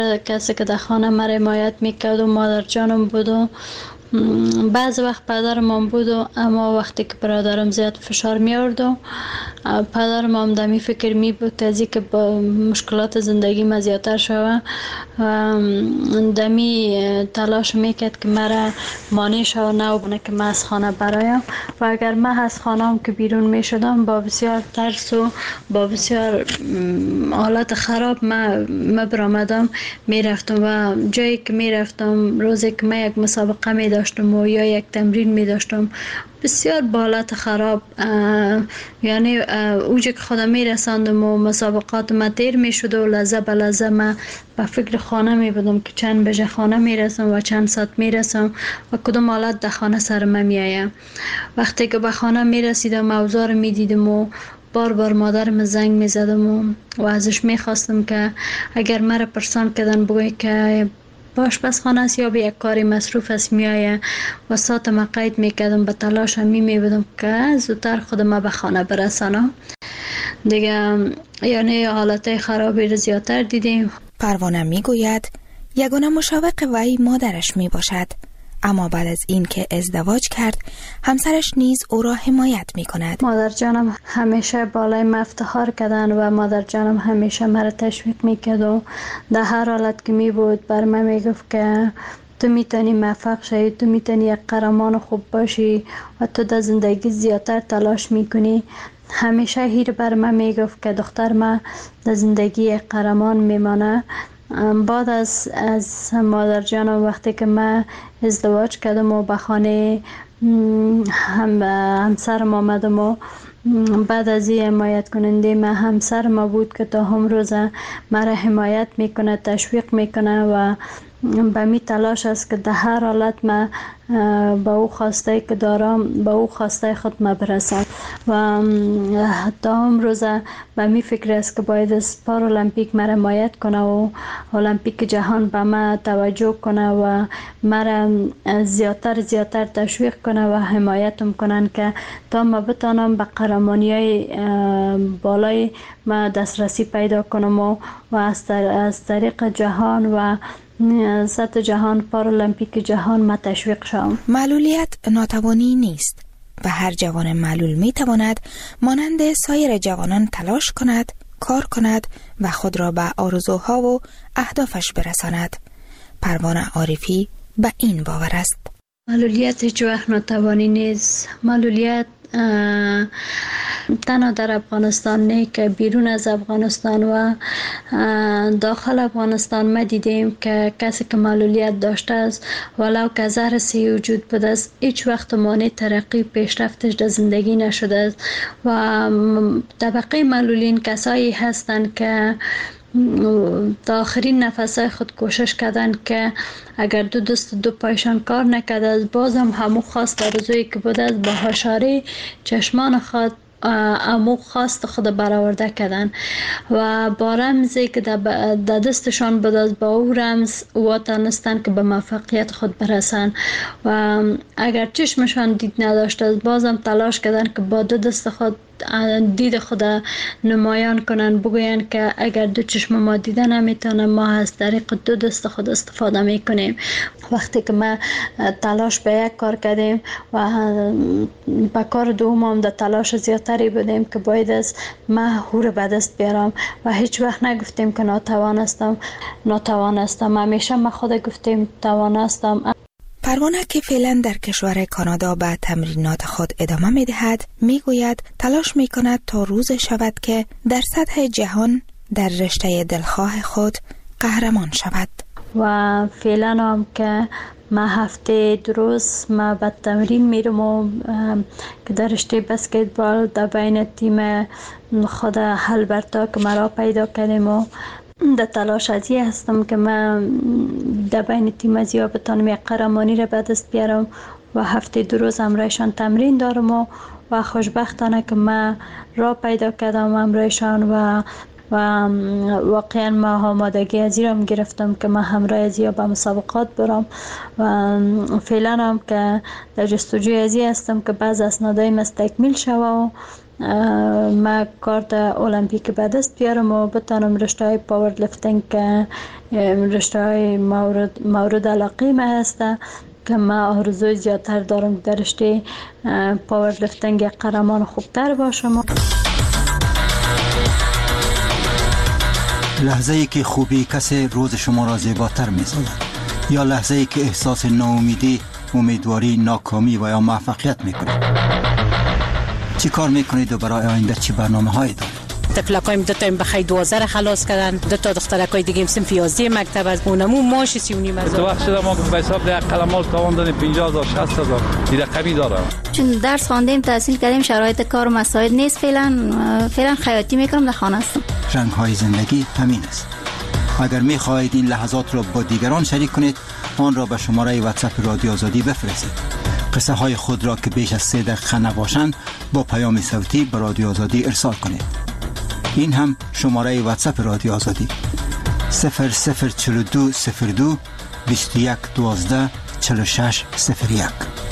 کسی که در خانه مرا حمایت میکرد و مادر جانم بود و بعض وقت پدرم بود و اما وقتی که برادرم زیاد فشار می آورد و پدرم هم دمی فکر می بود از اینکه با مشکلات زندگی ما زیادتر شوه و دمی تلاش میکرد که مرا مانع شوه نه که من از خانه برایم و اگر من از خانه هم که بیرون می شدم با بسیار ترس و با بسیار حالت خراب من برآمدم می رفتم و جایی که می رفتم روزی که من یک مسابقه می داشتم و یا یک تمرین می داشتم بسیار با حالت خراب یعنی اوجه که خودم می رساندم و مسابقات ما تیر می شد و لحظه به لحظه من به فکر خانه می بودم که چند بجه خانه می رسم و چند ساعت می رسم و کدام حالت در خانه سر من می آیم. وقتی که به خانه می رسیدم اوضاع رو می دیدم و بار بار مادرم زنگ می زدم و ازش می خواستم که اگر مرا پرسان کردن بگوی که آشپزخانه است یا به یک کاری مصروف است میایه و ساعت ما قید میکردم به تلاش می بودم که زودتر خودم به خانه برسانم دیگه یعنی حالت خرابی رو زیادتر دیدیم. پروانه میگوید یگانه مشوق وی مادرش می باشد اما بعد از این که ازدواج کرد همسرش نیز او را حمایت می کند. مادر جانم همیشه بالای من افتخار کردن و مادر جانم همیشه مرا تشویق می کرد و در هر حالت که می بود بر من می گفت که تو میتونی موفق شی، تو میتونی یک قهرمان خوب باشی و تو در زندگی زیادتر تلاش میکنی. همیشه هیر بر من میگفت که دختر من در زندگی یک قهرمان میمانه. بعد از مادر جانم وقتی که من ازدواج کردم و به خانه همسرم آمدم و بعد از این حمایت کننده من همسر ما بود که تا هم روزه مرا حمایت میکنه، تشویق میکنه و به می تلاش است که در هر حالت من با او خواسته که دارم با او خواسته خود ما برسم و تا هم روزه به می فکر است که باید از پارالمپیک مرا حمایت کنه و المپیک جهان به من توجه کنه و مرا زیادتر تشویق کنه و حمایتم کنن که تا ما بتانم به قهرمانی های بالای ما دسترسی پیدا کنم و از طریق جهان و سطح جهان پارالمپیک جهان ما تشویق شوم. معلولیت ناتوانی نیست و هر جوان معلول می تواند مانند سایر جوانان تلاش کند، کار کند و خود را به آرزوها و اهدافش برساند. پروانه عارفی به این باور است. معلولیت هیچ وقت ناتوانی نیست. معلولیت تنها در افغانستان نه که بیرون از افغانستان و داخل افغانستان ما دیدیم که کسی که معلولیت داشته است ولو که زهر سی وجود بوده است هیچ وقت مانع ترقی پیشرفتش در زندگی نشده است و طبقه معلولین کسایی هستند که تا آخرین نفسای خود کوشش کردن که اگر دو دست دو پایشان کار نکرده است بازم همو خواست آرزویی که بوده است با هشاره چشمان خود امو خواست خود برآورده کردن و با رمزی که در دستشان بود از با او رمز واتانستن که به موفقیت خود برسن و اگر چشمشان دید نداشت از بازم تلاش کردن که با دو دست خود دید خود نمایان کنن بگوین که اگر دو چشم ما دیده نمیتونه ما از طریق دو دست خود استفاده میکنیم. وقتی که ما تلاش به یک کار کردیم و به کار دوم هم در تلاش زیادتری بودیم که باید از ما هور به دست بیارم و هیچ وقت نگفتیم که ناتوان هستم همیشه ما خود گفتیم توان هستم. پروانه که فعلا در کشور کانادا به تمرینات خود ادامه می دهد می گوید تلاش می کند تا روز شود که در سطح جهان در رشته دلخواه خود قهرمان شود و فعلا هم که ما هفته 2 روز ما به تمرین میرم و که در رشته بسکتبال در بین تیم خود هلبرتا که مرا پیدا کردیم و در تلاش ازی هستم که من در بین تیم ازیا بتانم یک قهرمانی را به دست بیارم و هفته 2 روز همراهشان تمرین دارم و خوشبختانه که من را پیدا کردم همراهشان و واقعا ما آمادگی ازی را گرفتم که من همراه ازیا به مسابقات برم و فعلا هم که در جستجوی ازی هستم که بعض اسنادایم از تکمیل شوه و ما کارت المپیک به دست بیارم و بتانم رشته های پاور لفتینگ که رشته های مورد علاقه ما هسته که ما آرزوی زیادتر دارم در رشته پاور لفتینگ قهرمان خوبتر باشم. لحظه ای که خوبی کسی روز شما را زیباتر می‌سازد یا لحظه ای که احساس ناامیدی، امیدواری، ناکامی و یا موفقیت می‌کنید؟ چی کار می‌کنید و برای آینده چی برنامه‌هایی دارید؟ تفلکایم دو تا بخای 2000 خلاص کردن، دو تا دخترکای دیگه صنف 11 مکتب از اونمو ماش 39,000. تو وقت شده ما به حساب یک قلمال تاوان دادیم 50,000 60,000 این رقمی داره. چون درس خواندیم تحصیل کردیم شرایط کار مساعد نیست، فعلا خیاطی میکنم در خانه هستم. رنگ‌های زندگی همین است. اگر می‌خواهید این لحظات را با دیگران شریک کنید، آن را به شماره واتساپ رادیو آزادی بفرستید. قصه های خود را که بیش از 3 دقیقه نباشند با پیام صوتی به رادیو آزادی ارسال کنید. این هم شماره واتساپ رادیو آزادی 004202 21 12 46 01.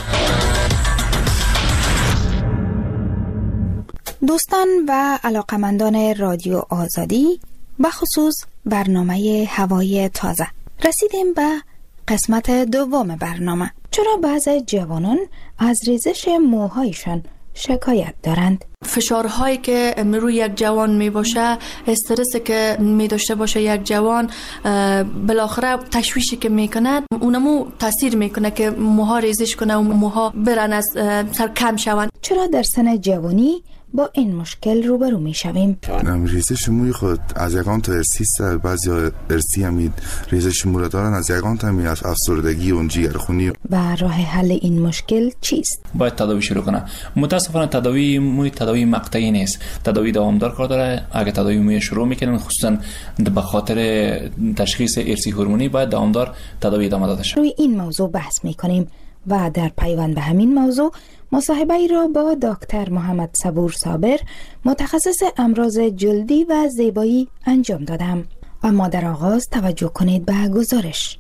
دوستان و علاقمندان رادیو آزادی، بخصوص برنامه هوای تازه، رسیدیم به قسمت دوم برنامه. چرا بعضی جوانان از ریزش موهایشان شکایت دارند؟ فشارهایی که روی یک جوان می باشه، استرسی که می داشته باشه یک جوان، بالاخره تشویشی که می کند اونمو تاثیر می کنه که موها ریزش کنه و موها برن از سر کم شوند. چرا در سن جوانی با این مشکل روبرو می شویم؟ ریزش موی خود از یکان تا ارسی است، بعضی ارسی هم ریزش مو را دارن، از یکان تا هم از افسردگی و جگرخونی. و راه حل این مشکل چیست؟ باید تداوی شروع کنه. متاسفانه تداوی موی تداوی مقطعی نیست، تداوی دوامدار کار داره. اگه تداوی موی شروع میکنن خصوصا به خاطر تشخیص ارسی هورمونی باید دوامدار تداوی ادامه داده شه. روی این موضوع بحث میکنیم و در پیوند به همین موضوع مصاحبه ای را با دکتر محمد صبور صابر، متخصص امراض جلدی و زیبایی انجام دادم. اما در آغاز توجه کنید به گزارش.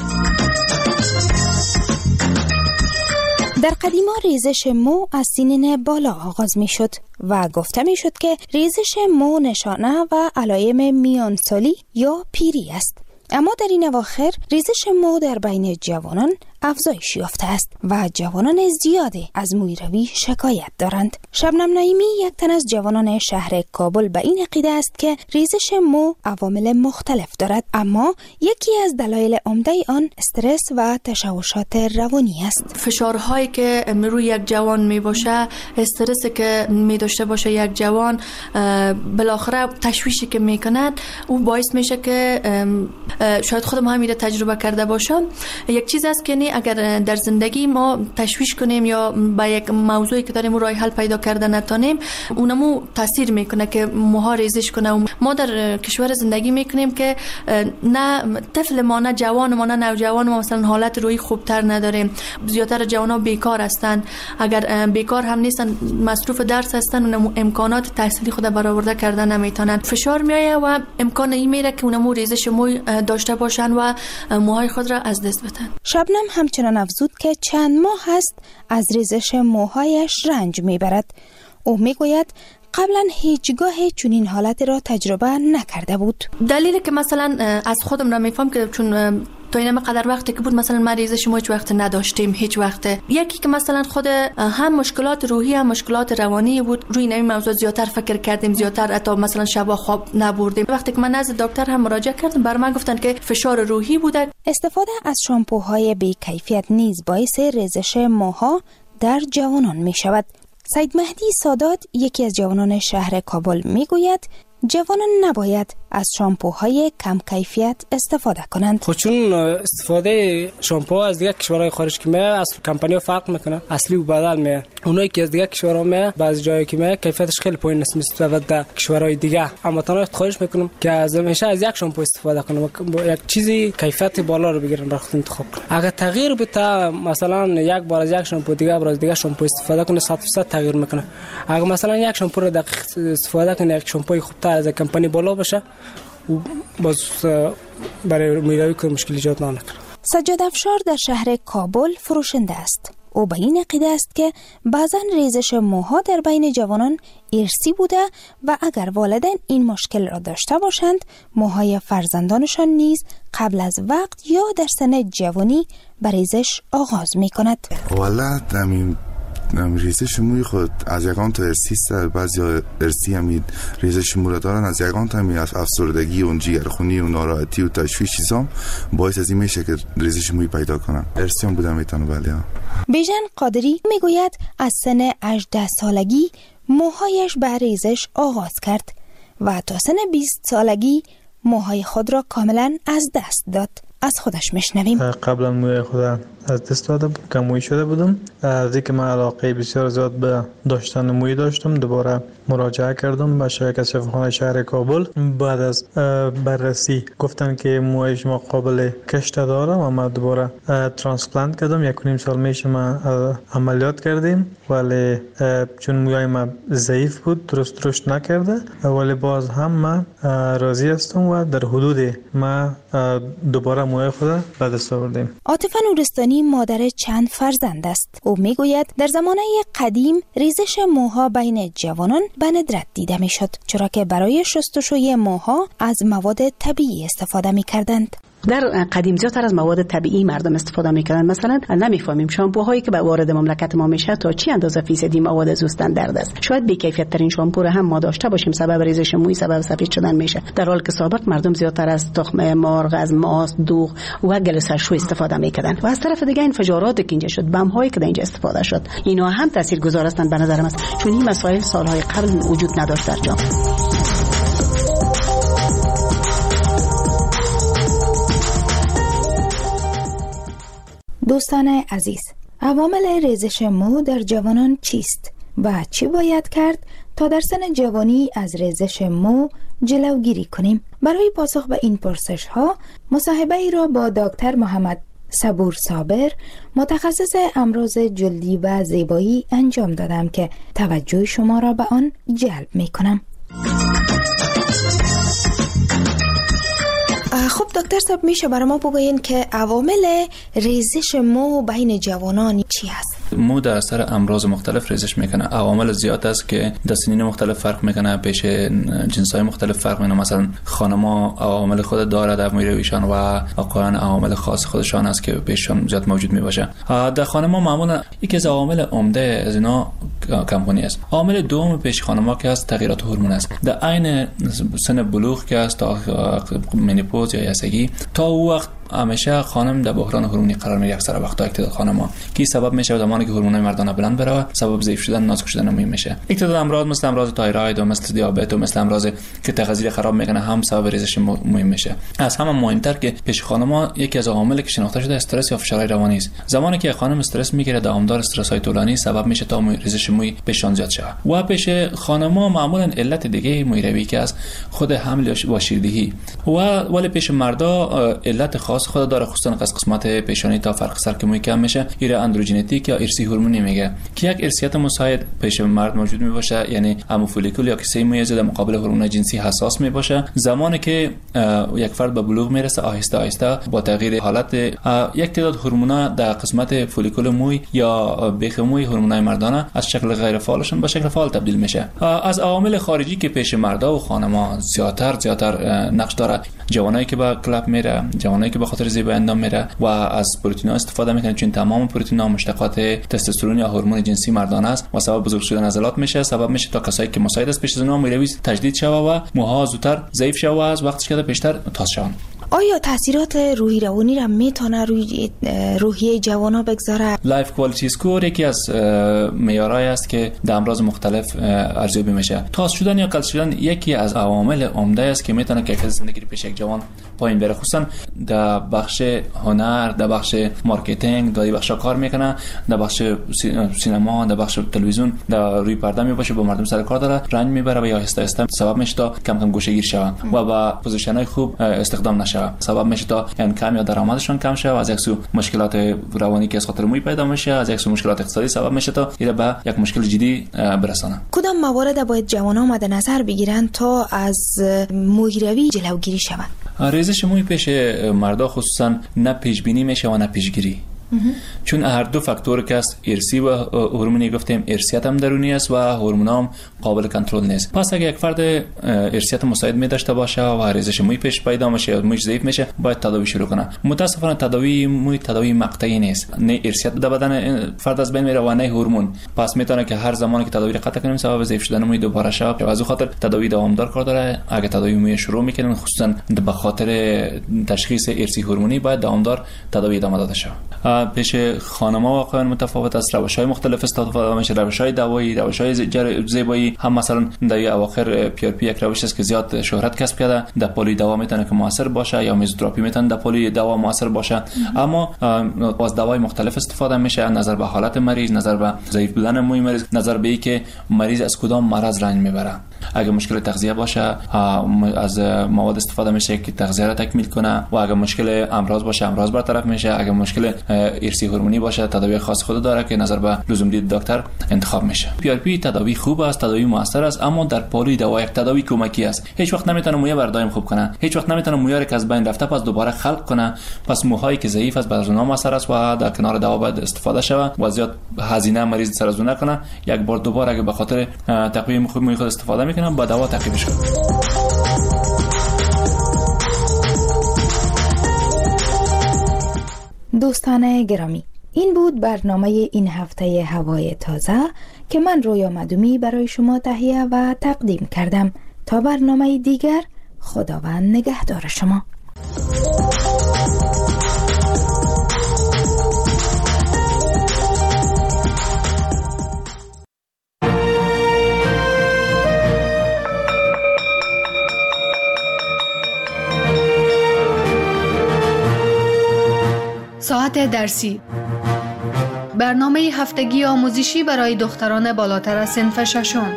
در قدیما ریزش مو از سنین بالا آغاز می شد و گفته می شد که ریزش مو نشانه و علائم میانسالی یا پیری است. اما در این اواخر ریزش مو در بین جوانان افزایش یافته است و جوانان زیادی از مویروی شکایت دارند. شبنم نعیمی، یک تن از جوانان شهر کابل، به این عقیده است که ریزش مو عوامل مختلف دارد، اما یکی از دلایل عمده آن استرس و تشوشات روانی است. فشارهایی که روی یک جوان می باشه، استرسی که می داشته باشه یک جوان، بالاخره تشویشی که می کند او باعث میشه که شاید خودم هم تجربه کرده باشم. یک چیز است که اگر در زندگی ما تشویش کنیم یا با یک موضوعی که داریم راه حل پیدا کرده نتونیم، اونمو تاثیر میکنه که موها ریزش کنه. و ما در کشور زندگی میکنیم که نه طفل ما، نه جوان ما، نه نوجوان ما مثلا حالت روحی خوبتر نداریم. زیادتر جوانا بیکار هستند. اگر بیکار هم نیستن، مصروف درس هستن، اونمو امکانات تحصیلی خود برآورده کردن نمیتونن. فشار میایه و امکان این میره که اونمو ریزش موی داشته باشن و موهای خود را از دست بدن. شبنم همچنان افزود که چند ماه هست از ریزش موهایش رنج میبرد. او میگوید قبلا هیچگاه چنین حالتی را تجربه نکرده بود. دلیلی که مثلا از خودم را میفهم که چون تا این قدر وقتی که بود مثلا ما ریزش مو هیچ وقت نداشتیم، هیچ وقت. یکی که مثلا خود هم مشکلات روحی هم مشکلات روانی بود، روی این موضوع زیادتر فکر کردیم، زیادتر حتی مثلا شبا خواب نبردیم. وقتی که من نزد دکتر هم مراجعه کردم، بر من گفتن که فشار روحی بوده. استفاده از شامپوهای بی کیفیت نیز باعث ریزش موها در جوانان می شود. سید مهدی سادات، یکی از جوانان شهر کابل، می گوید جوانان نباید از شامپوهای کم کیفیت استفاده کنند. خود چون استفاده شامپو از دیگه کشورهای خارج که میاد از کمپانی‌ها فرق میکنه، اصلی و بدل میاد. اونایی که از دیگه کشورها میاد بعضی جایی که میاد کیفیتش خیلی پایین است نسبت به کشورهای دیگه. اما تنها خواهش میکنم که از همیشه از یک شامپو استفاده کنم، یک چیزی کیفیت بالا رو بگیرن را خود انتخاب کنن. اگر تغییر بده، مثلا یک بار از یک شامپو دیگه بار از دیگه شامپو استفاده کنه، 100% تغییر میکنه. اگر مثلا یک شامپو رو دقیق استفاده کنه، یک شامپوی خوبتر از کمپانی بالا باشه و باز برای میروی که مشکل ایجاد نکنه. سجاد افشار در شهر کابل فروشنده است. او به این عقیده است که بعضا ریزش موها در بین جوانان ارثی بوده و اگر والدین این مشکل را داشته باشند موهای فرزندانشان نیز قبل از وقت یا در سن جوانی به ریزش آغاز می کند. والا ریزش موی خود از یکان تا ارسی است، بعضی ارسی همین ریزش مو را دارن، از یکان تا همین افسردگی و جگرخونی و ناراحتی و تشویش چیزام باعث از این میشه که ریزش موی پیدا کنن. ارسی هم بودم میتونه. بله. بیژن قادری میگوید از سن 18 سالگی موهایش به ریزش آغاز کرد و تا سن 20 سالگی موهای خود را کاملا از دست داد. از خودش میشنویم. قبلا موی خود از دست داده بود، کموی شده بودم. از اینکه من علاقه بسیار زیاد به داشتن موی داشتم، دوباره مراجعه کردم به شرکت شفاخانه شهر کابل. بعد از بررسی گفتن که موی شما قابل کشت داره و من دوباره ترانسپلانت کردم. 1.5 سال میشه من عملیات کردیم، ولی چون موی من ضعیف بود درست رشد نکرده، ولی باز هم من راضی هستم و در حدود من دوباره موی خود به دست آوردیم. عاطفه نورستانی مادر چند فرزند است. او میگوید در زمانه قدیم ریزش موها بین جوانان به ندرت دیده میشد، چرا که برای شستشوی موها از مواد طبیعی استفاده میکردند. در قدیم زیادتر از مواد طبیعی مردم استفاده میکنن. مثلا نمیفهمیم شامپوهایی که به وارد مملکت ما میشه تا چی اندازه فیصدی مواد زوستندرد است. شاید بی‌کیفیت ترین شامپو را هم ما داشته باشیم، سبب ریزش موی، سبب سفید شدن میشه، در حالی که سابق مردم زیادتر از تخم مرغ، از ماست، دوغ و گلوسرشو استفاده میکردن. و از طرف دیگه انفجاراتی که اینجا شد، بم هایی که در اینجا استفاده شد، اینا هم تاثیرگذار هستند به نظر من، چون این مسائل سالهای قبل وجود نداشت در جامعه. دوستان عزیز، عوامل ریزش مو در جوانان چیست و چی باید کرد تا در سن جوانی از ریزش مو جلوگیری کنیم؟ برای پاسخ به این پرسش ها مصاحبه ای را با دکتر محمد صبور صابر، متخصص امراض جلدی و زیبایی انجام دادم که توجه شما را به آن جلب می کنم. خب دکتر صاحب، میشه برای ما بگوین که عوامل ریزش مو بین جوانان چی هست؟ مو در اثر امراض مختلف ریزش میکنه. عوامل زیاد است که در سنین مختلف فرق میکنه، پیش جنسای مختلف فرق میکنه. مثلا خانم‌ها عوامل خود داره در موی رویشان و آقایان عوامل خاص خودشان است که پیششان زیاد موجود میباشه. در خانم‌ها معمولا یکی از عوامل عمده از اینا کمخونی است. عامل دوم پیش خانم‌ها که است تغییرات هورمون است. در عین سن بلوغ که است تا منیپوز یا یسگی، تا او وقت همیشه خانم در بحران هورمونی قرار میگیره. اکثر وقتا اکتداد خانم‌ها که سبب میشه زمانی که هورمونای مردانه بلند بره، سبب ضعیف شدن، نازک شدن موی میشه. اکتداد امراض مثل امراض تایروید و مثل دیابت و مثل امراض که تغذیه خراب میکنه هم سبب ریزش موی میشه. از همه مهمتر که پیش خانم‌ها یکی از عواملی که شناخته شده استرس یا فشار روانی است. زمانی که خانم استرس میگیره، دوامدار استرس‌های طولانی سبب میشه تا ریزش موی پیشان زیاد شه. و پیش خانم‌ها معمولا علت دیگه موی روی که از خود حمل و شیردهی ولی پیش مردا علت خاص خود داره، خصوصا از قسمت پیشانی تا فرق سر که موی کم میشه. ایره اندروژنتیک یا ارثی هورمونی میگه که یک ارثیت مساعد پیش مرد موجود میباشه، یعنی امو فولیکول یا کیسه موی در مقابل هورمون جنسی حساس میباشه. زمانی که یک فرد به بلوغ میرسه، آهسته آهسته با تغییر حالت یک تعداد هورمونا در قسمت فولیکول موی یا بیخ موی، هورمونای مردانه از شکل غیر فعالشون به شکل فعال تبدیل میشه. از عوامل خارجی که پیش مردا و خانم‌ها زیادتر نقش داره، جوانایی که به کلاب میره، جوانایی که به خاطر زیبایی اندام میره و از پروتئین استفاده میکنه، چون تمام پروتئین ها مشتقات تستوسترون یا هورمون جنسی مردانه است و سبب بزرگ شدن عضلات میشه. سبب میشه تا کسایی که مساعد است پیش از اونها موی تجدید شوه و موها زودتر ضعیف شوه و از وقتش که پیشتر تاس شون. آیا تاثیرات روحی روانی را میتونه روی روحیه جوانا بگذاره؟ لایف کوالیتی اسکور یکی از معیارهایی است که در امراض مختلف ارزیابی میشه. تاس شدن یا قل شدن یکی از عوامل عمده است که میتونه کیفیت زندگی پیش یک جوان پایین بره، خصوصا در بخش هنر، در بخش مارکتینگ، در بخش کار میکنه، در بخش سینما، در بخش تلویزیون، در روی پرده میباشه، با مردم سر کار داره، رنج میبره و یا آهسته آهسته سبب میشه تا کم کم گوشه‌گیر شون و با پوزیشن‌های خوب استخدام نشه. سبب میشه تا کم یا درآمدشون کم شه و از یک سو مشکلات روانی که از خاطر موی پیدا میشه، از یک سو مشکلات اقتصادی سبب میشه تا اینا به یک مشکل جدی برسانه. کدام موارد باید جوانان مد نظر بگیرن تا از موی روی جلوگیری شود؟ ریزش موی پیش مردا خصوصا نه پیش بینی میشه و نه پیشگیری. چون هر دو فاکتور که است، ارثی و هورمونی گفتیم، ارثیت هم درونی است و هورمون هم قابل کنترل نیست. پس اگه یک فرد ارثیت مساعد می داشته باشه و ریزش موی پیش پیدا میشه یا موی ضعیف میشه، باید تداوی شروع کنه. متاسفانه تداوی موی تداوی مقطعی نیست، نه ارثیت در بدن فرد از بین میره و نه هورمون. پس میتونه که هر زمانی که تداوی قطع کنیم سبب ضعیف شدن موی دوباره شه. از اون خاطر تداوی دوامدار کار داره. اگه تداوی موی شروع میکنن، خصوصا به خاطر تشخیص ارثی هورمونی، باید دوامدار تداوی ادامه داده شه. پیش خانم‌ها واقعا متفاوت است، روش‌های مختلف استفاده میشه، روش‌های دوایی، روش‌های زیبایی. هم مثلا در اواخر PRP یک روش است که زیاد شهرت کسب کرده، در پلی دوا میتونه که موثر باشه، یا میزوتراپی میتونه در پلی دوا موثر باشه. اما از دوای مختلف استفاده میشه، نظر به حالت مریض، نظر به ضعیف بودن موی مریض، نظر به اینکه مریض از کدام مرض رنج میبره. اگه مشکل تغذیه باشه، از مواد استفاده میشه که تغذیه را تکمیل کنه، و اگه مشکل امراض باشه، امراض برطرف میشه. اگه مشکل ارثی هورمونی باشه، تداوی خاص خود داره که نظر به لزوم دید دکتر انتخاب میشه. PRP تداوی خوب است، تداوی موثر است، اما در پالی دوا یک تداوی کمکی است. هیچ وقت نمیتونه موی بردایم خوب کنه، هیچ وقت نمیتونه موی را که از بین رفته پس دوباره خلق کنه. پس موهایی که ضعیف است بر اونها موثر است و در کنار دوا باید استفاده شود و زیاد هزینه مریض سر از اون نکنه. یک بار دوباره اگه به خاطر تقویت موی خود استفاده میکنه، با دوا تعقیبش کنه. دوستان گرامی، این بود برنامه این هفته هوای تازه که من رویا مدومی برای شما تهیه و تقدیم کردم. تا برنامه دیگر، خداوند نگهدار شما. ساعت درسی، برنامه هفتگی آموزشی برای دختران بالاتر از صنف ششم.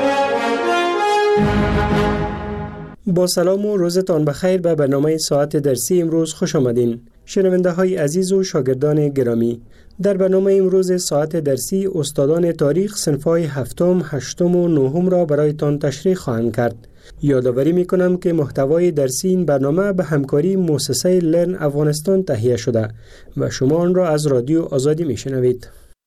با سلام و روزتان بخیر به برنامه ساعت درسی امروز خوش آمدین. شنونده های عزیز و شاگردان گرامی، در برنامه امروز ساعت درسی استادان تاریخ صنف‌های هفتم، هشتم و نهم را برایتان تشریح خواهند کرد. یادآوری می‌کنم که محتوای درسی این برنامه به همکاری مؤسسه لرن افغانستان تهیه شده و شما آن را از رادیو آزادی می‌شنوید.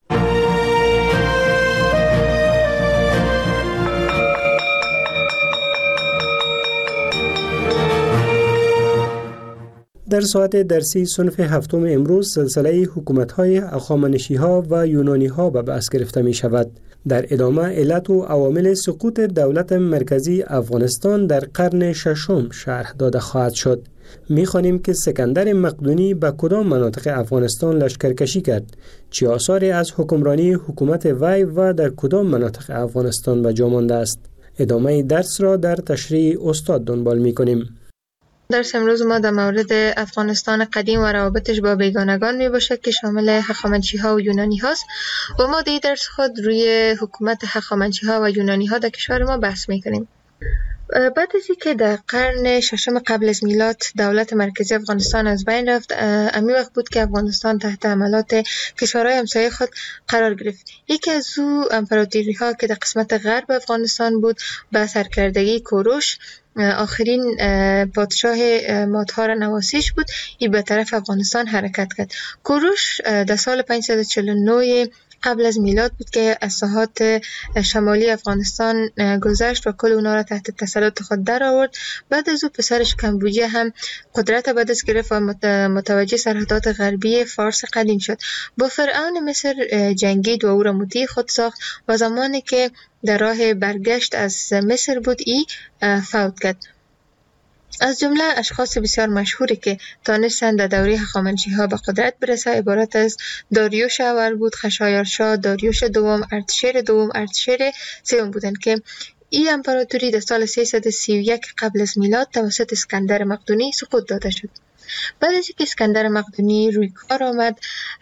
در ساعت درسی صنف هفتم امروز سلسله حکومت‌های هخامنشی‌ها و یونانی‌ها به بحث گرفته می‌شود. در ادامه علت و عوامل سقوط دولت مرکزی افغانستان در قرن ششم شرح داده خواهد شد. می‌خوانیم که اسکندر مقدونی به کدام مناطق افغانستان لشکرکشی کرد، چه آثاری از حکمرانی حکومت وی و در کدام مناطق افغانستان به جا مانده است. ادامه درس را در تشریح استاد دنبال می‌کنیم. درس امروز ما در مورد افغانستان قدیم و روابطش با بیگانگان می باشد که شامل هخامنشی ها و یونانی هاست و ما در درس خود روی حکومت هخامنشی ها و یونانی ها در کشور ما بحث می کنیم. بعد از اینکه در قرن ششم قبل از میلاد دولت مرکزی افغانستان از بین رفت، امی وقت بود که افغانستان تحت حملات کشورهای همسایه خود قرار گرفت. یکی از او امپراتوری ها که در قسمت غرب افغانستان بود به سرکردگی کوروش، آخرین پادشاه مادها را نواسیش بود، این به طرف افغانستان حرکت کرد. کوروش در سال 549 قبل از میلاد بود که از ساحات شمالی افغانستان گذشت و کل اونا را تحت تسلط خود در آورد. بعد از او پسرش کمبوجیه هم قدرت به دست گرفت و متوجه سرحدات غربی فارس قدیم شد. با فرعون مصر جنگید و او را مطیع خود ساخت و زمانی که در راه برگشت از مصر بود ای فوت کرد. از جمله اشخاص بسیار مشهوری که تانستند در دوره هخامنشی‌ها به قدرت برسه عبارت از داریوش اول بود، خشایارشا، داریوش دوم، ارتشیر دوم، ارتشیر سوم بودند که این امپراتوری در سال 331 قبل از میلاد توسط اسکندر مقدونی سقوط داده شد. بعد از اینکه اسکندر مقدونی روی کار آمد،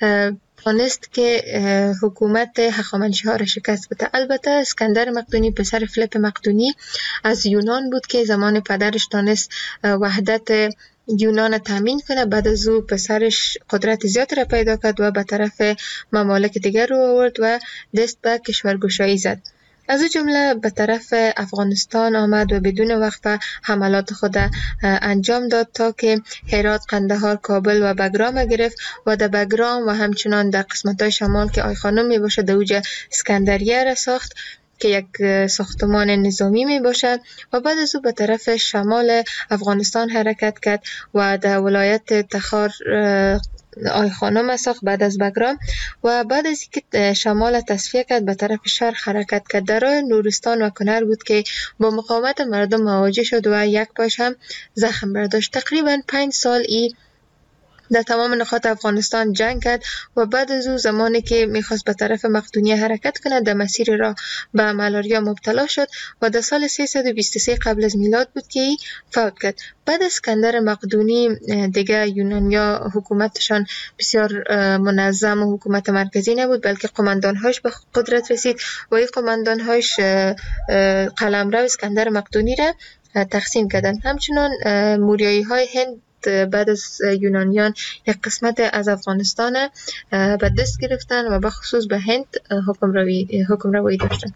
تانست که حکومت هخامنشی‌ها را شکست بده. البته اسکندر مقدونی پسر فلیپ مقدونی از یونان بود که زمان پدرش تانست وحدت یونان تامین کنه. بعد از او پسرش قدرت زیاد را پیدا کرد و به طرف ممالک دیگر رو آورد و دست به کشورگشایی زد. از این جمله به طرف افغانستان آمد و بدون وقفه حملات خود انجام داد تا که هرات، قندهار، کابل و بگرام گرفت و در بگرام و همچنان در قسمت‌های شمال که آی خانم می باشه در اوج اسکندریه را ساخت که یک ساختمان نظامی می باشد و بعد از او به طرف شمال افغانستان حرکت کرد و در ولایت تخار آی خانم ساخت بعد از بگرام و بعد از اینکه شمال تصفیه کرد به طرف شرق حرکت کرد. در راه نورستان و کنر بود که با مقاومت مردم مواجه شد و یک پاش هم زخم برداشت. تقریبا 5 سال ای در تمام نقاط افغانستان جنگ کرد و بعد از او زمانی که میخواست به طرف مقدونیه حرکت کند در مسیر راه به ملاریا مبتلا شد و در سال 323 قبل از میلاد بود که ای فوت کرد. بعد از اسکندر مقدونی دیگه یونانیا حکومتشان بسیار منظم و حکومت مرکزی نبود، بلکه قماندانهاش به قدرت رسید و این قماندانهاش قلمرو اسکندر مقدونی را تقسیم کردند. همچنان موریایی های هند بعد از یونانیان یک قسمت از افغانستان به دست گرفتن و به خصوص به هند حکم روایی داشتن.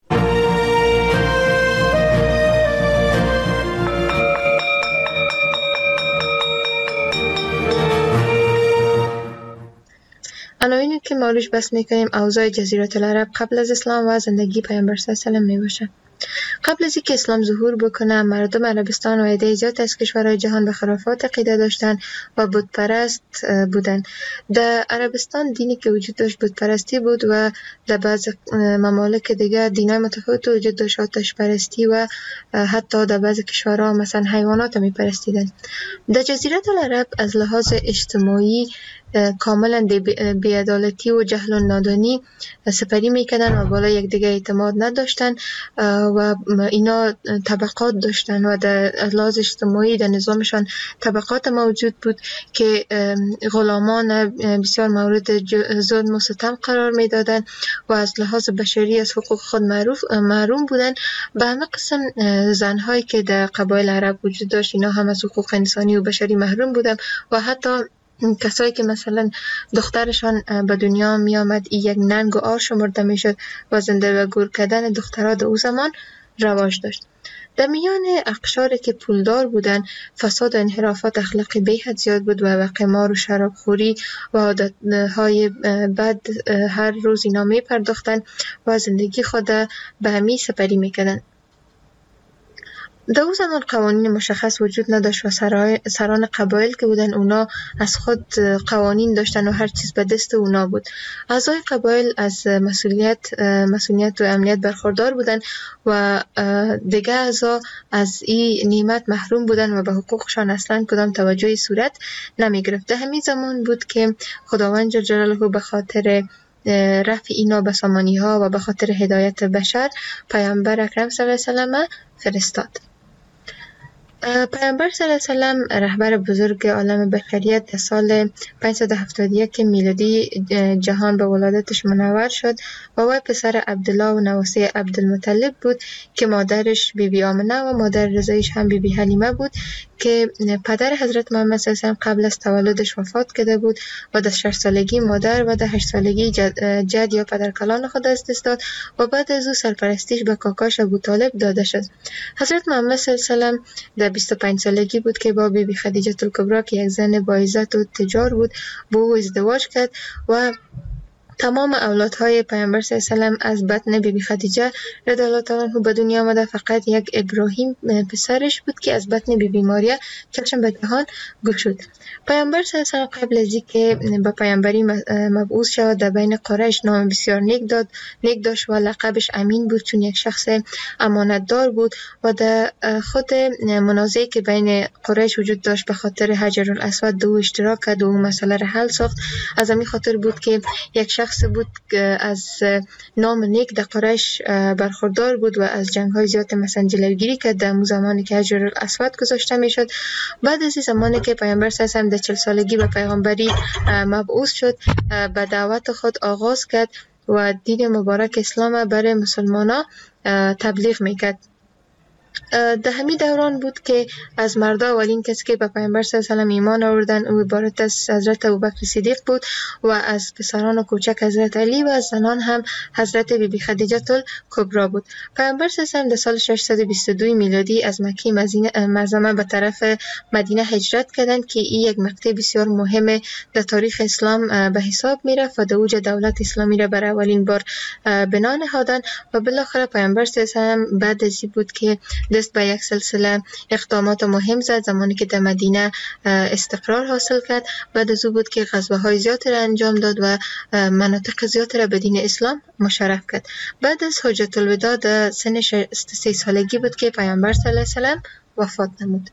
عناوینی که ما روش بحث میکنیم اوضاع جزیره العرب قبل از اسلام و زندگی پیامبر صلی الله علیه و آله می باشه. قبل از اینکه اسلام ظهور بکنه مردم عربستان و عده زیاد از کشورهای جهان به خرافات عقیده داشتن و بت پرست بودن. در عربستان دینی که وجود داشت بت پرستی بود و در بعض ممالک دیگه دینای متفاوت وجود داشت، آتش پرستی و حتی در بعض کشورها مثلا حیوانات می پرستیدن. در جزیره العرب از لحاظ اجتماعی کاملا بی‌عدالتی و جهل و نادانی سپری میکردن و بالا یک دیگه اعتماد نداشتن و اینا طبقات داشتن و در لحاظ اجتماعی در نظامشان طبقات موجود بود که غلامان بسیار مورد ظلم و ستم قرار میدادن و از لحاظ بشری از حقوق خود محروم بودن. به همه قسم زنهایی که در قبایل عرب وجود داشت اینا هم از حقوق انسانی و بشری محروم بودن و حتی کسایی که مثلا دخترشان به دنیا می آمد یک ننگ و آر شمرده می شد و زنده و گور کردن دخترها در او زمان رواج داشت. در میان اقشاری که پولدار بودن فساد و انحرافات اخلاقی به حد زیاد بود و قمار و شرابخوری و عادتهای بد هر روز اینا می پرداختن و زندگی خود به همی سپری می کردن. در او زمان قوانین مشخص وجود نداشت و سران قبایل که بودن اونا از خود قوانین داشتن و هر چیز به دست اونا بود. اعضای قبایل از مسئولیت و امنیت برخوردار بودن و دیگه اعضا از این نعمت محروم بودن و به حقوقشان اصلا کدام توجهی صورت نمی گرفت. در همین زمان بود که خداوند جل جلاله به خاطر رفع اینا به سامانی ها و به خاطر هدایت بشر پیامبر اکرم صلی الله علیه و آله فرستاد. پیامبر صلی الله علیه و آله رهبر بزرگ عالم بشریت در سال 571 میلادی جهان به ولادتش منور شد و وی پسر عبدالله و نواسه عبدالمطلب بود که مادرش بیبی آمنه و مادر رضایش هم بیبی حلیمه بود که پدر حضرت محمد صلی الله علیه و آله قبل از تولدش وفات کرده بود و در 6 سالگی مادر و در 8 سالگی جد یا پدرکلان خود از دست داد و بعد از او سرپرستیش به کاکاش ابوطالب داده شد. حضرت محمد صلی الله علیه و آله در 25 سالگی بود که با بیبی خدیجه الکبری که یک زن با عزت و تجار بود با او ازدواج کرد و تمام اولادهای پیامبر صلی الله علیه و آله از بطن بیبی خدیجه رضی الله تعالی عنها به دنیا آمده. فقط یک ابراهیم پسرش بود که از بطن بیبی ماریا چشم به جهان گشود. پیامبر صلی الله علیه و آله قبل از اینکه به پیامبری مبعوث شود در بین قریش نام بسیار نیک داشت و لقبش امین بود چون یک شخص امانتدار بود و در خود منازعی که بین قریش وجود داشت به خاطر حجر الاسود دو اشتراک کرد و اون مسئله را حل ساخت. از همین خاطر بود که یک شخص بود که از نام نیک در قریش برخوردار بود و از جنگ‌های زیاد مثلا جلوگیری کرد در زمانی که حجر الاسود گذاشته میشد. بعد از این زمانی که پیامبر صلی الله علیه و آله در 40 سالگی به پیغمبری مبعوث شد به دعوت خود آغاز کرد و دین مبارک اسلام برای مسلمانان تبلیغ میکرد. در همین دوران بود که از مردا اولین کسی که به پیامبر صلی الله علیه و آله ایمان آوردن او عبارت از حضرت ابوبکر صدیق بود و از پسران و کوچک حضرت علی و از زنان هم حضرت بیبی خدیجه الکبری بود. پیامبر صلی الله علیه و آله در سال 622 میلادی از مکه معظمه به طرف مدینه هجرت کردند که این یک مقطع بسیار مهم در تاریخ اسلام به حساب میرفت و در اوج دولت اسلامی را برای اولین بار بنا نهادند و بالاخره پیامبر صلی الله علیه و آله بعد از این بود که دست به یک سلسله اقدامات مهم زد. زمانی که در مدینه استقرار حاصل کرد، بعد از او بود که غزوه‌های زیادی را انجام داد و مناطق زیادی را به دین اسلام مشرف کرد. بعد از حجت الوداع در سن 63 سالگی بود که پیامبر صلی الله علیه و آله وفات نمود.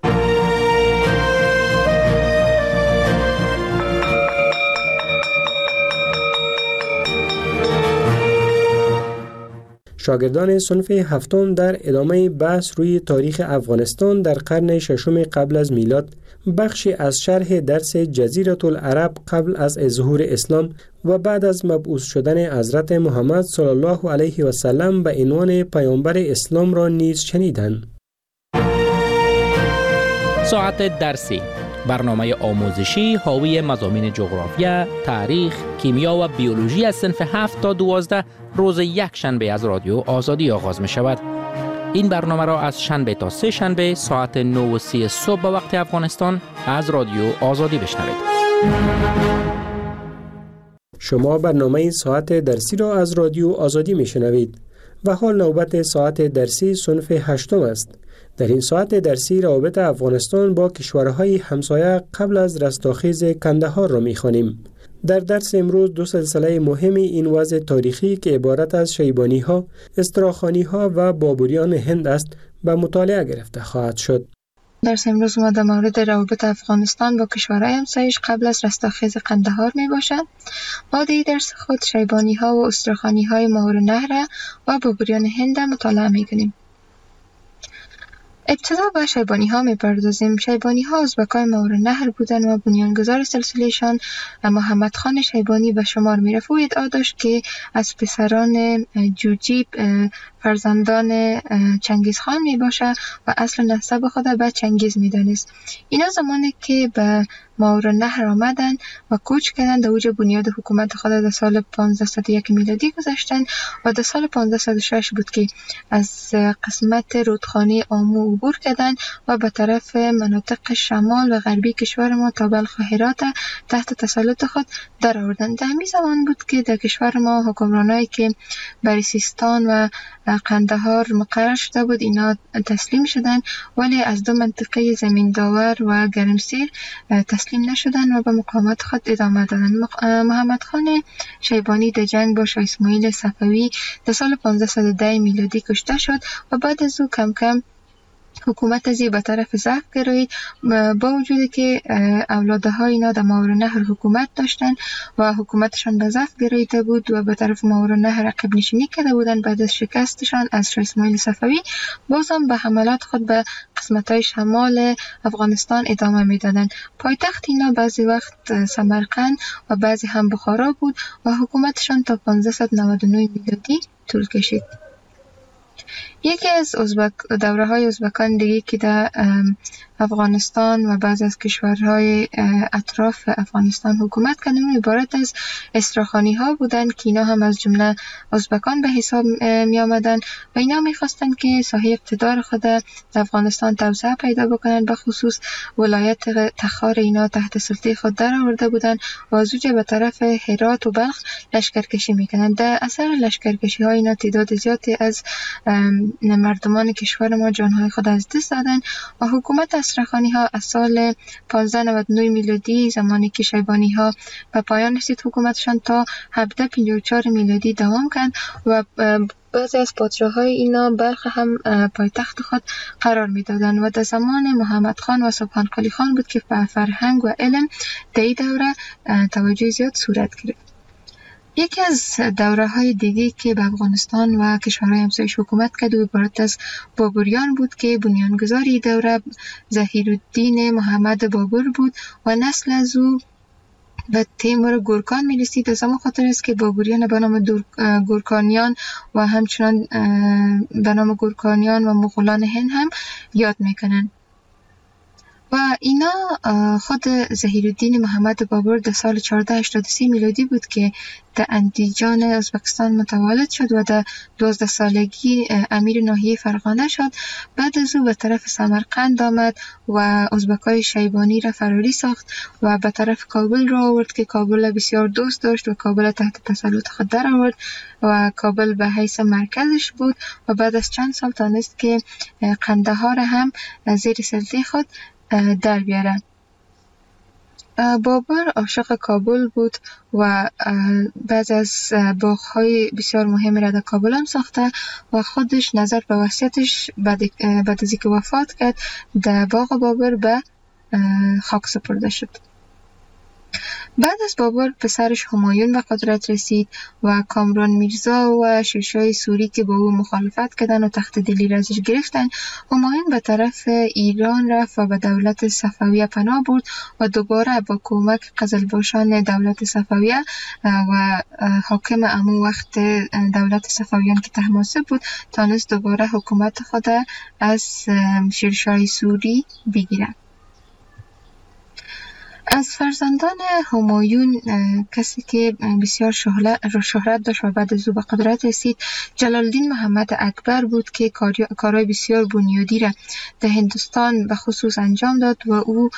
شاگردان صنف هفتم در ادامه بحث روی تاریخ افغانستان در قرن ششم قبل از میلاد بخشی از شرح درس جزیره العرب قبل از ظهور اسلام و بعد از مبعوث شدن حضرت محمد صلی الله علیه و سلم به عنوان پیامبر اسلام را نیز شنیدند. ساعت درسی، برنامه آموزشی حاوی مضامین جغرافیا، تاریخ، کیمیا و بیولوژی از صنف 7 تا 12 روز یک شنبه از رادیو آزادی آغاز می شود. این برنامه را از شنبه تا سه شنبه ساعت 9:30 صبح به وقت افغانستان از رادیو آزادی بشنوید. شما برنامه ساعت درسی را از رادیو آزادی می شنوید و حال نوبت ساعت درسی صنف 8 است. در این ساعت درسی روابط افغانستان با کشورهای همسایه قبل از رستاخیز کندهار را می‌خوانیم. در درس امروز دو سلسله مهم این وضع تاریخی که عبارت از شیبانی‌ها، استراخانی‌ها و بابریان هند است به مطالعه گرفته خواهد شد. درس امروز ما در مورد روابط افغانستان با کشورهای همسایش قبل از رستاخیز قندهار می باشد. ما در درس خود شیبانی‌ها و استراخانی‌های ماهور نهر و بابریان هند مطالعه می‌کنیم. ابتدا به شیبانی ها می پردازیم. شیبانی ها ازبکای ماهور نهر بودند و بنیانگذار سلسلهشان محمد خان شیبانی به شمار می رفت. او ادعا داشت که از پسران جوجیب فرزندان چنگیز خان می باشه و اصل نسب خود به چنگیز می دانست. اینا زمانی که به ماهور نهر آمدن و کوچ کردن در اوج بنیاد حکومت خود در سال 1501 میلادی گذاشتن و در سال 1506 بود که از قسمت رودخانه آمو عبور کردن و به طرف مناطق شمال و غربی کشور ما تا بلخ و هرات تحت تسلط خود در آوردن. در همین زمان بود که در کشور ما حکمرانایی که بر سیستان و قندهار مقرر شده بود اینا تسلیم شدن، ولی از دو منطقه زمین داور و گرمسیر تسلیم نشدن و به مقاومت خود ادامه دادن. محمد خان شیبانی در جنگ با شاه اسماعیل صفوی در سال 1510 میلادی کشته شد و بعد از او کم کم حکومت از به طرف ضعف گرایید، با وجودی که اولادهای اینا در ماهور نهر حکومت داشتن و حکومتشان به ضعف گراییده بود و به طرف ماهور نهر عقب نشینی کرده بودند. بعد از شکستشان از شاه اسماعیل صفوی بازم به حملات خود به قسمت‌های شمال افغانستان ادامه میدادند. پایتخت اینا بعضی وقت سمرقند و بعضی هم بخارا بود و حکومتشان تا 1599 میلادی طول کشید. یکی از دوره‌های ازبکان دیگه که در افغانستان و بعض از کشورهای اطراف افغانستان حکومت کردن عبارت از استراخانی ها بودند که اینا هم از جمله ازبکان به حساب می آمدن و اینا می خواستند که ساحه اقتدار خود در افغانستان توسعه پیدا بکنند. به خصوص ولایت تخار اینا تحت سلطه خود در آورده بودند و از اونجا به طرف هرات و بلخ لشکرکشی می کنند. در اثر لشکرکشی ها اینا تعداد زیادی از مردمان کشور ما جانهای خود از دست دادند و حکومت استراخانی ها از سال 1599 میلادی زمانی که شیبانی ها به پایان رسید حکومتشان تا 1754 میلادی دوام کرد و بعضی از پادشاه‌های اینا بلخ هم پایتخت خود قرار می‌دادند و در زمان محمد خان و سبحان قلی خان بود که به فرهنگ و علم در این دوره توجه زیاد صورت گرفت. یکی از دوره‌های دیگه که به افغانستان و کشورهای همسایش حکومت کرد و عبارت از بابریان بود که بنیانگذار این دوره ظهیرالدین محمد بابر بود و نسل از او به تیمور گورکان می رسید. از همون خاطر است که بابریان به نام گورکانیان و همچنان به نام گورکانیان و مغولان هند هم یاد میکنن. و اینا خود ظهیرالدین محمد بابر در سال 1483 میلادی بود که در اندیجان ازبکستان متولد شد و در 12 سالگی امیر ناحیه فرغانه شد. بعد از او به طرف سمرقند آمد و ازبکای شیبانی را فراری ساخت و به طرف کابل را آورد که کابل بسیار دوست داشت و کابل تحت تسلط خود در آورد و کابل به حیث مرکزش بود و بعد از چند سال تانست که قندهار هم زیر سلطه خود در بیاره. بابر عاشق کابل بود و بعض از باغ‌های بسیار مهم را در کابل هم ساخته و خودش نظر به وصیتش بعد از اینکه وفات کرد در باغ بابر به خاک سپرده شد. بعد از بابر پسرش همایون به قدرت رسید و کامران میرزا و شیرشاه سوری که با او مخالفت کردن و تخت دلی را ازش گرفتن. همایون به طرف ایران رفت و به دولت صفویه پناه برد و دوباره با کمک قزلباشان دولت صفویه و حاکم امو وقت دولت صفویان که طهماسب بود تانست دوباره حکومت خود از شیرشاه سوری بگیرد. از فرزندان همایون کسی که بسیار شهرت داشت و بعد از او به قدرت رسید جلالالدین محمد اکبر بود که کارهای بسیار بنیادی را در هندوستان به خصوص انجام داد و او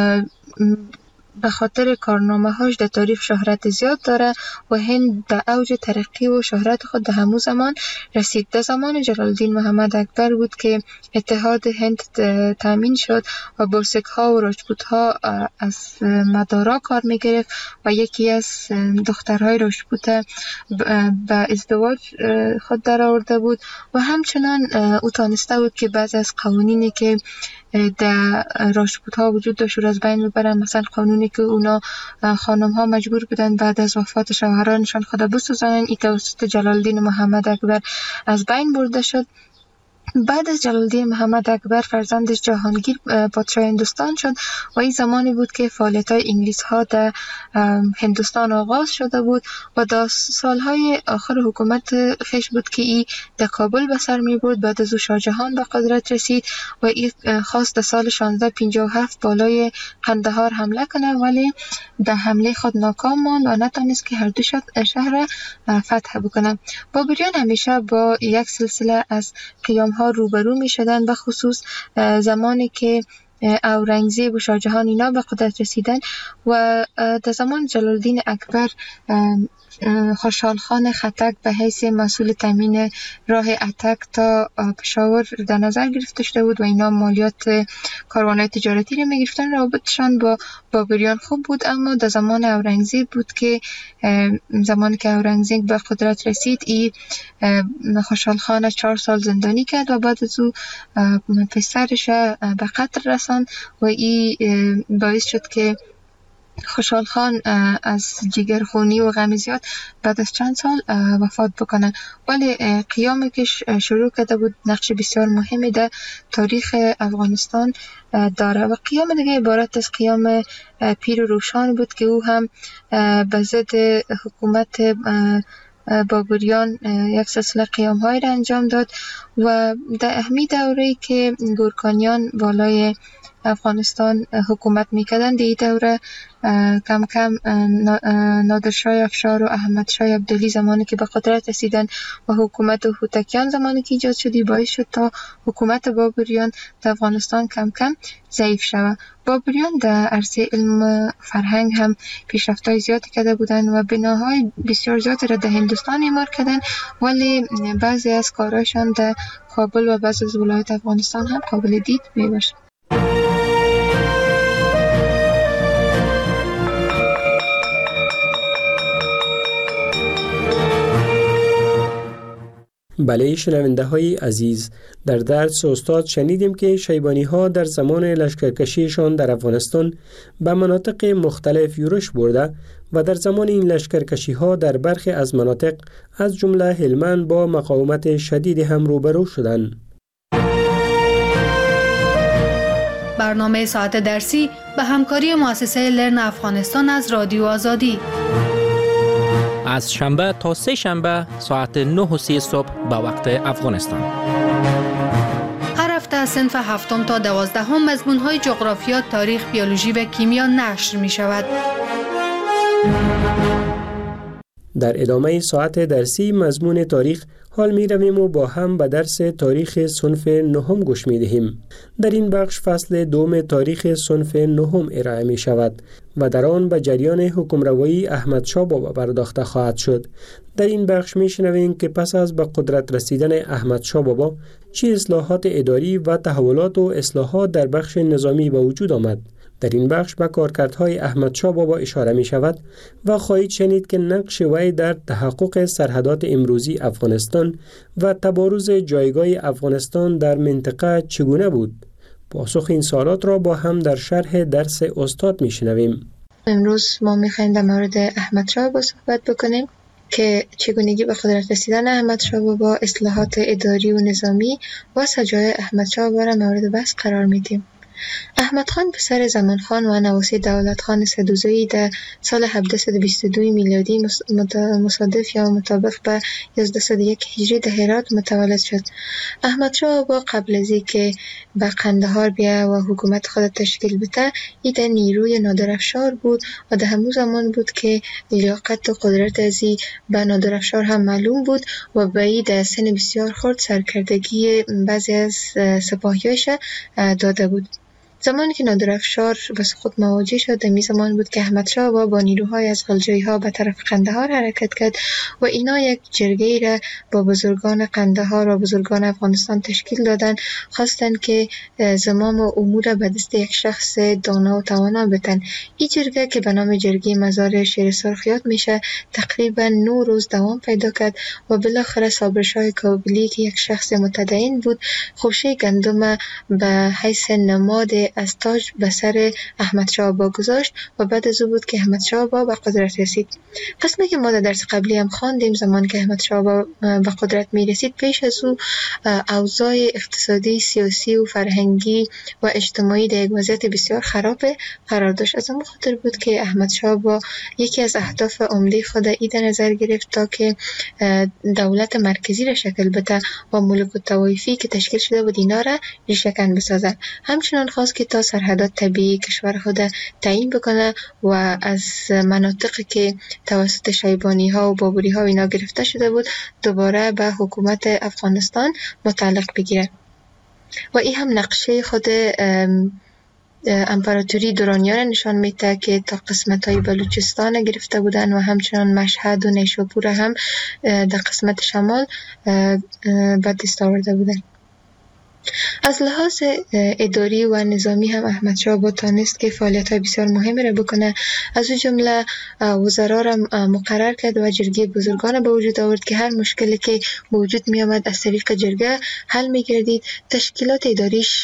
به خاطر کارنامه‌هاش در تاریخ شهرت زیاد داره و هند در اوج ترقی و شهرت خود در همون زمان رسید. در زمان جلالالدین محمد اکبر بود که اتحاد هند تامین شد و بلسک‌ها و راجپوت‌ها از مدارا کار می‌گرفت و یکی از دخترهای راجپوت به ازدواج خود در آورده بود و همچنان او تانسته بود که بعضی از قوانینی که در راجپوت ها وجود داشت رو از بین ببرن. مثلا قانونی که اونا خانم ها مجبور بودن بعد از وفات شوهرانشان خود بسوزانن، این توسط جلالالدین محمد اکبر از بین برده شد. بعد از جلالالدین محمد اکبر فرزندش جهانگیر پادشاه هندوستان شد و این زمانی بود که فعالیت‌های انگلیس ها در هندوستان آغاز شده بود و در سالهای آخر حکومت خیش بود که این در کابل به سر می برد. بعد از او شاه جهان به قدرت رسید و این خواست در سال 1657 بالای قندهار حمله کنه ولی در حمله خود ناکام ماند و نتونست که هر دو شهر فتح بکنه. بابریان همیشه با یک سلسله از قیام ها روبرو می شدن، به خصوص زمانی که اورنگزیب و شاه جهان اینا به قدرت رسیدن و در زمان جلالالدین اکبر خوشحال خان خټک به حیث مسئول تامین راه اتک تا پشاور در نظر گرفته شده بود و اینا مالیات کاروان‌های تجارتی رو می‌گرفتن. رابطشان با بابریان خوب بود، اما در زمان اورنگزیب بود که زمانی که اورنگزیب به قدرت رسید این خوشحال خان 4 سال زندانی کرد و بعد از او پسرش به قتل رساند و این باعث شد که خوشحال خان از جگرخونی و غم زیاد بعد از چند سال وفات بکنه. ولی قیامی که شروع کرده بود نقش بسیار مهمی در تاریخ افغانستان داره و قیام دیگه عبارت از قیام پیر و روشان بود که او هم به ضد حکومت بابریان یک سلسله قیام های را انجام داد و در اهمی دوره‌ای که گورکانیان بالای افغانستان حکومت میکردن در این دوره کم کم نادرشاه افشار و احمد شاه عبدلی زمانی که به قدرت رسیدن و حکومت هوتکیان زمانی که ایجاد شدی باعث شد تا حکومت بابریان در افغانستان کم کم ضعیف شود. بابریان در عرصه علم فرهنگ هم پیشرفت‌های زیادی کرده بودند و بناهای بسیار زیادی را در هندوستان اعمار کردند، ولی بعضی از کارهایشان در کابل و بعضی از ولایات افغانستان هم قابل دید میباشد. بله شنونده های عزیز، در درس استاد شنیدیم که شیبانی ها در زمان لشکرکشیشان در افغانستان به مناطق مختلف یورش برده و در زمان این لشکرکشی ها در برخی از مناطق از جمله هلمند با مقاومت شدید هم روبرو شدند. برنامه ساعت درسی به همکاری مؤسسه لرن افغانستان از رادیو آزادی. از شنبه تا سه شنبه ساعت 9:30 صبح به وقت افغانستان. هر هفته از صنف 7 تا 12 مضمون‌های جغرافیا، تاریخ، بیولوژی و کیمیا نشر می شود. در ادامه ساعت درسی مضمون تاریخ حال می رویم و با هم به درس تاریخ صنف 9 گوش می دهیم. در این بخش فصل دوم تاریخ صنف 9 ارائه می شود و در آن به جریان حکمروایی احمد شاه بابا پرداخته خواهد شد. در این بخش می شنویم که پس از به قدرت رسیدن احمد شاه بابا چه اصلاحات اداری و تحولات و اصلاحات در بخش نظامی به وجود آمد. در این بخش به کارکردهای احمد شاه بابا اشاره می شود و خواهید شنید که نقش وی در تحقق سرحدات امروزی افغانستان و تبارز جایگاه افغانستان در منطقه چگونه بود. پاسخ این سوالات را با هم در شرح درس استاد می شنویم. امروز ما می خواهیم در مورد احمد شاه بابا صحبت بکنیم که چگونگی به قدرت رسیدن احمد شاه بابا، اصلاحات اداری و نظامی و سجای احمد شاه بابا را مورد بحث قرار میدیم. احمد خان پسر زمان خان و نواسی دولت خان سدوزایی در سال 1722 میلادی مصادف یا مطابق به 1101 هجری در هرات متولد شد. احمد شاه بابا قبل از اینکه به قندهار بیا و حکومت خود تشکیل بده، ای در نیروی نادرافشار بود و در همون زمان بود که لیاقت و قدرت ازی به نادرافشار هم معلوم بود و به ای در سن بسیار خرد سرکردگی بعضی از سپاهیاش داده بود. زمانی که نادرافشار به سقوط مواجه شد، در می زمان بود که احمد شاه با نیروهای از غلجایی ها به طرف قندهار حرکت کرد و اینا یک جرگه را با بزرگان قندهار و بزرگان افغانستان تشکیل دادن، خواستند که زمام و امور به دست یک شخص دانا و توانا بدن. این جرگه که به نام جرگه مزار شیر سرخ یاد میشه تقریبا 9 روز دوام پیدا کرد و بالاخره صابرشاه کابلی که یک شخص متدین بود خوشه گندم به حیث نماد از تاج به سر احمد شاه بابا گذاشت و بعد از او بود که احمد شاه بابا به قدرت رسید. قسمی که ما در درس قبلی هم خواندیم، زمان که احمد شاه بابا به قدرت می رسید، پیش از او اوضاع اقتصادی، سیاسی و فرهنگی و اجتماعی در یک وضعیت بسیار خراب قرار داشت. از اون خاطر بود که احمد شاه بابا یکی از اهداف عمده خود ای در نظر گرفت تا که دولت مرکزی را شکل بده و ملک الطوایفی که تشکیل شده بود اینا را ریشه‌کن بسازد. همچنان خواست که تا سرحدات طبیعی کشور خود تعیین بکنه و از مناطقی که توسط شیبانی ها و بابری ها اینا گرفته شده بود دوباره به حکومت افغانستان متعلق بگیره و این هم نقشه خود امپراتوری دورانیان نشان میده که تا قسمت های بلوچستان گرفته بودن و همچنان مشهد و نیشابور هم در قسمت شمال به دست آورده بودن. از لحاظ اداری و نظامی هم احمد شاه بابا تانست که فعالیت‌های بسیار مهمی را بکنه. از اون جمله وزرا را مقرر کرد و جرگه بزرگان به وجود آورد که هر مشکلی که به وجود می آمد از طریق جرگه حل می گردید. تشکیلات اداریش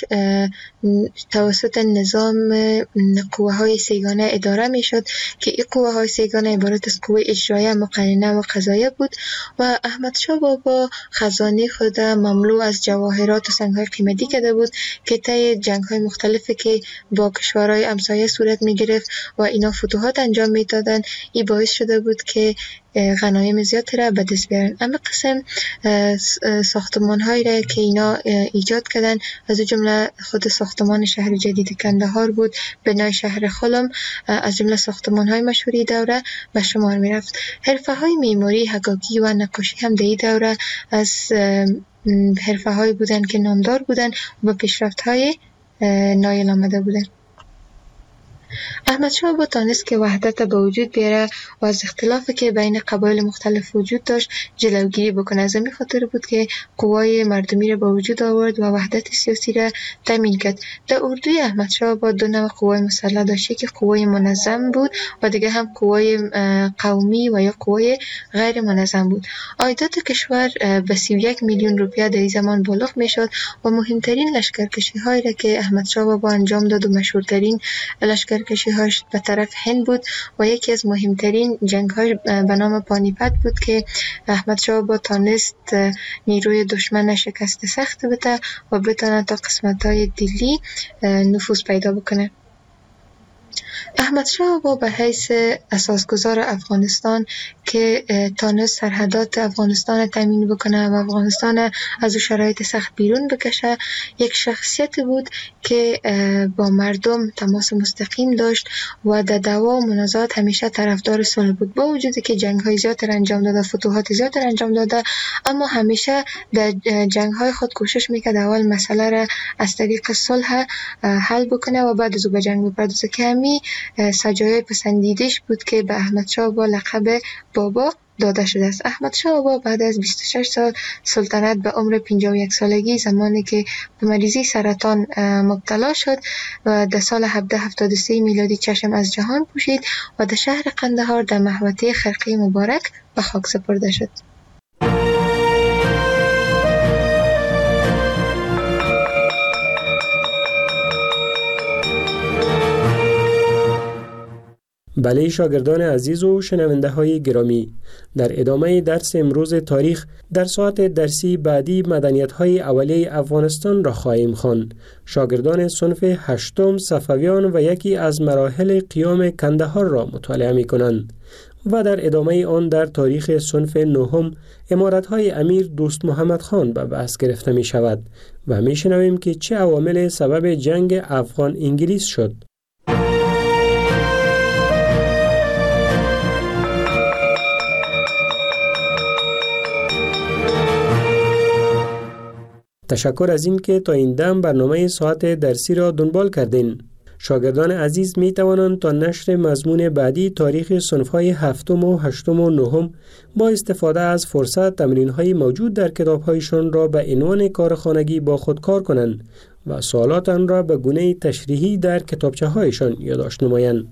توسط نظام قوه های سیگانه اداره می شد که این قوه های سیگانه عبارت از قوه اجرایه، مقننه و قضاییه بود و احمد شاه بابا خزانه خود مملو از جواهرات و سنگ‌های قیمتی کرده بود که طی جنگ‌های مختلفی که با کشورهای همسایه صورت می‌گرفت و اینا فتوحات انجام می‌دادن، این باعث شده بود که غنایم زیادی را به دست بیارن. اما قسم ساختمان‌هایی را که اینا ایجاد کردن، از جمله خود ساختمان شهر جدید کندهار بود، بنای شهر خلم، از جمله ساختمان‌های مشهوری دوره به شمار می‌رفت. حرفه‌های معماری، حکاکی و نقاشی هم در این دوره از حرفه‌هایی بودن که نامدار بودن و پیشرفت‌های نایل آمده بودن. احمد شاه بابا تانست که وحدت به وجود بیاره و از اختلافی که بین قبایل مختلف وجود داشت جلوگیری بکنه. از همین خاطر بود که قوای مردمی را به وجود آورد و وحدت سیاسی را تامین کرد. در اردوی احمد شاه بابا 2 نوع قوای مسلح داشت، که قوای منظم بود و دیگه هم قوای قومی و یا قوای غیر منظم بود. عایدات کشور به 31 میلیون روپیه در این زمان بالغ میشد و مهمترین لشکرکشی‌هایی را که احمد شاه بابا انجام داد و مشهورترین لشکر سرکشی‌هاش به طرف هند بود و یکی از مهمترین جنگ‌های به نام پانیپت بود که احمد شاه بابا تانست نیروی دشمن شکست سخت بده و بتونه تا قسمت‌های دلی نفوذ پیدا بکنه. احمد شاه بابا به حیث اساسگزار افغانستان که تانست سرحدات افغانستان تامین بکنه و افغانستان از او شرایط سخت بیرون بکشه، یک شخصیت بود که با مردم تماس مستقیم داشت و در دعوا و منازعات همیشه طرفدار صلح بود. با وجودی که جنگ‌های زیاد انجام داده، فتوحات زیاد انجام داده، اما همیشه در جنگ‌های خود کوشش میکرد اول مسئله را از طریق صلح حل بکنه و بعد از او به جنگ بپردازه که همین سجایای پسندیدش بود که به احمد شاه با لقب بابا داده شده است. احمد شاه بابا بعد از 26 سال سلطنت به عمر 51 سالگی، زمانی که به مریضی سرطان مبتلا شد و در سال 1773 میلادی چشم از جهان پوشید و در شهر قندهار در محوطه خرقه مبارک به خاک سپرده شد. بله شاگردان عزیز و شنونده های گرامی، در ادامه درس امروز تاریخ در ساعت درسی بعدی مدنیت های اولیه افغانستان را خواهیم خواند. شاگردان صنف 8 صفویان و یکی از مراحل قیام کندهار را مطالعه می کنند و در ادامه آن در تاریخ صنف 9 امارت های امیر دوست محمد خان به بحث گرفته می شود و می شنویم که چه عوامل سبب جنگ افغان انگلیس شد. تشکر از این که تا این دم برنامه ساعت درسی را دنبال کردین. شاگردان عزیز می توانند تا نشر مضمون بعدی تاریخ صنف‌های 7 و 8 و 9 با استفاده از فرصت تمرین‌های موجود در کتاب‌هایشان را به عنوان کارخانگی با خود کار کنند و سوالات آن را به گونه تشریحی در کتابچه‌هایشان یادداشت نمایند.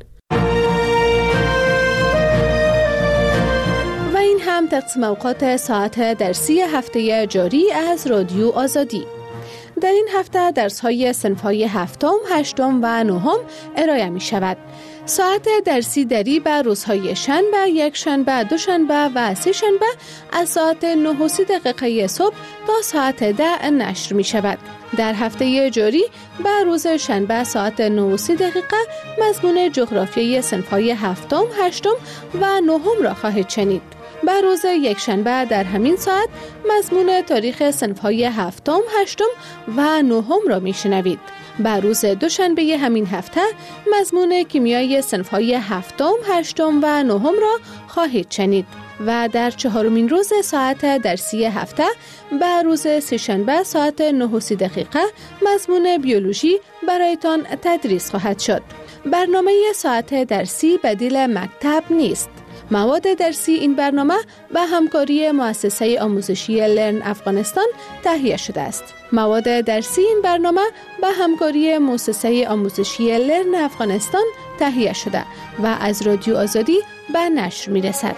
هم تقسیم اوقات ساعت درسی هفته جاری از رادیو آزادی. در این هفته درس‌های صنف‌های 7، 8 و 9 ارائه می شود. ساعت درسی دری به روزهای شنبه، یک شنبه، دوشنبه و سه شنبه از ساعت 9:30 صبح تا ساعت 10 نشر می شود. در هفته جاری به روز شنبه ساعت 9:30 مضمون جغرافیای صنف‌های 7، 8 و 9 را خواهید شنید. به روز یک شنبه در همین ساعت مضمون تاریخ صنف‌های 7، 8 و 9 را میشنوید. به روز دوشنبه همین هفته مضمون کیمیای صنف‌های 7، 8 و 9 را خواهید شنید و در 4مین روز ساعت درسی هفته به روز سه‌شنبه ساعت 9:30 مضمون بیولوژی برایتان تدریس خواهد شد. برنامه ساعت درسی بدیل مکتب نیست. مواد درسی این برنامه به همکاری مؤسسه آموزشی لرن افغانستان تهیه شده است. مواد درسی این برنامه به همکاری مؤسسه آموزشی لرن افغانستان تهیه شده و از رادیو آزادی به نشر می رسد.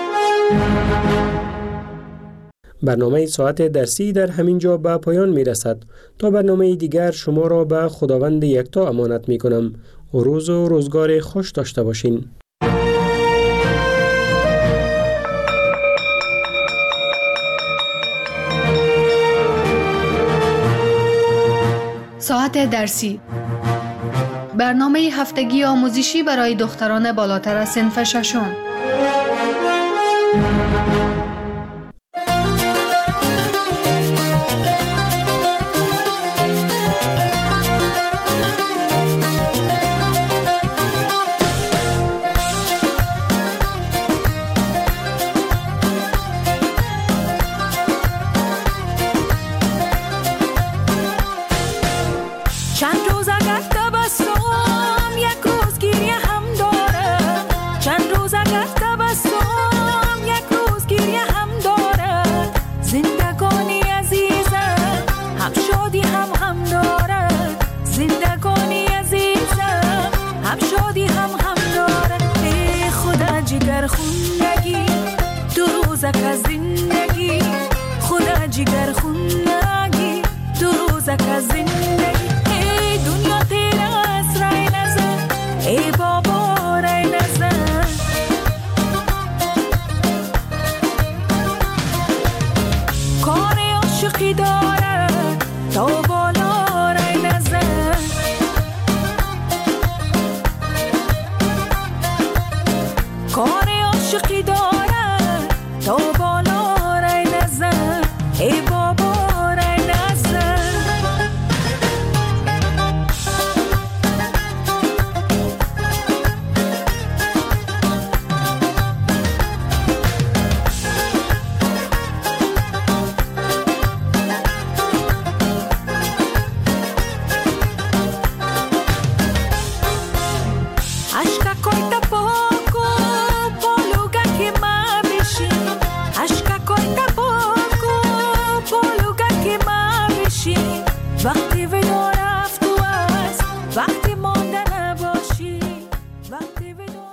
برنامه ساعت درسی در همین جا به پایان می رسد. تا برنامه دیگر شما را به خداوند یکتا امانت می کنم. روز و روزگار خوش داشته باشین. ساعت درسی، برنامه هفتگی آموزشی برای دختران بالاتر از صنف 6. ای عاشقی دار